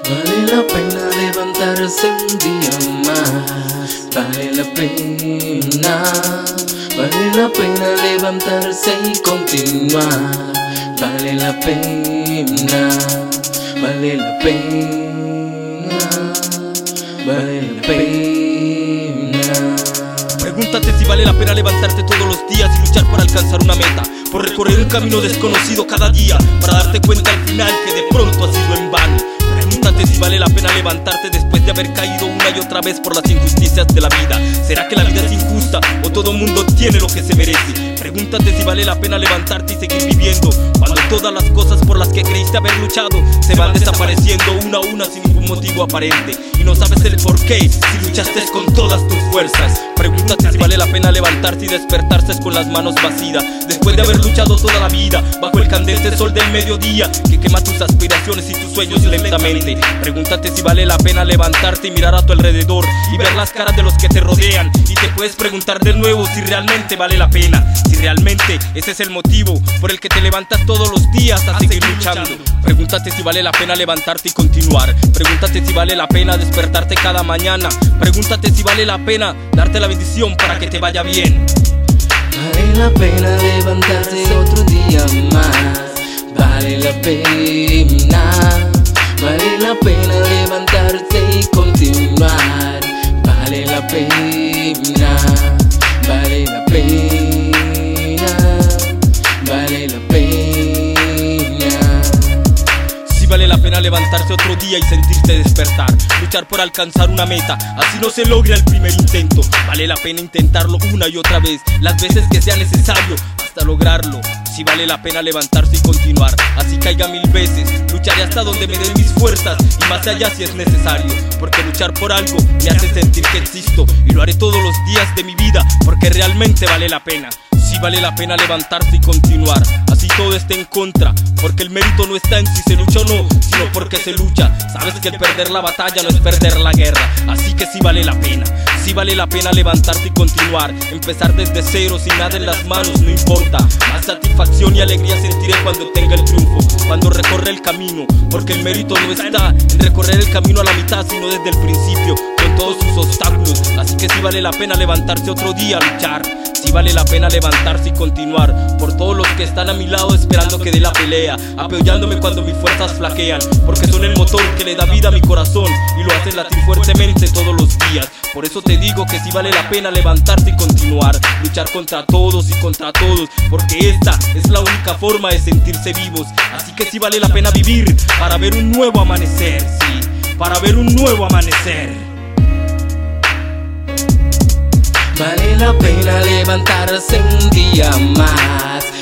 Vale la pena levantarse un día más. Vale la pena. Vale la pena levantarse y continuar. Vale la pena. Vale la pena. Vale la pena. Pregúntate si vale la pena levantarte todos los días y luchar por alcanzar una meta, por recorrer un camino desconocido cada día, para darte cuenta al final que de pronto ha sido en vano. Pregúntate si vale la pena levantarte después de haber caído una y otra vez por las injusticias de la vida. ¿Será que la vida es injusta o todo mundo tiene lo que se merece? Pregúntate si vale la pena levantarte y seguir viviendo cuando todas las cosas por las que creíste haber luchado se van desapareciendo una a una sin ningún motivo aparente, y no sabes el por qué si luchaste con todas tus fuerzas. Pregúntate si vale la pena levantarse y despertarse con las manos vacías después de haber luchado toda la vida bajo el candente sol del mediodía que quema tus aspiraciones y tus sueños lentamente. Pregúntate si vale la pena levantarte y mirar a tu alrededor y ver las caras de los que te rodean, y te puedes preguntar de nuevo si realmente vale la pena, si realmente ese es el motivo por el que te levantas todos los días a seguir luchando. Pregúntate si vale la pena levantarte y continuar. Pregúntate si vale la pena despertarte cada mañana. Pregúntate si vale la pena darte la bendición para que te vaya bien. Vale la pena levantarse otro día más. Vale la pena. Vale la pena levantarse y continuar. Vale la pena. Vale la pena. Vale la pena. Vale la pena levantarse otro día y sentirse despertar, luchar por alcanzar una meta, así no se logra el primer intento. Vale la pena intentarlo una y otra vez, las veces que sea necesario hasta lograrlo. Si vale la pena levantarse y continuar, así caiga 1000 veces, lucharé hasta donde me den mis fuerzas y más allá si es necesario, porque luchar por algo me hace sentir que existo, y lo haré todos los días de mi vida porque realmente vale la pena. Si vale la pena levantarse y continuar, así todo esté en contra, porque el mérito no está en si se lucha o no, sino porque se lucha. Sabes que el perder la batalla no es perder la guerra, así que sí vale la pena. Sí vale la pena levantarse y continuar, empezar desde cero sin nada en las manos, no importa. Más satisfacción y alegría sentiré cuando tenga el triunfo, cuando recorre el camino, porque el mérito no está en recorrer el camino a la mitad, sino desde el principio, con todos sus obstáculos. Así que sí vale la pena levantarse otro día a luchar. Sí vale la pena levantarse y continuar, por todos los que están a mi lado esperando que dé la pelea, apoyándome cuando mis fuerzas flaquean, porque son el motor que le da vida a mi corazón y lo hace latir fuertemente todos los días. Por eso te digo que sí vale la pena levantarse y continuar, luchar contra todos y contra todos, porque esta es la única forma de sentirse vivos. Así que sí vale la pena vivir para ver un nuevo amanecer, sí, para ver un nuevo amanecer. Vale la pena levantarse un día más.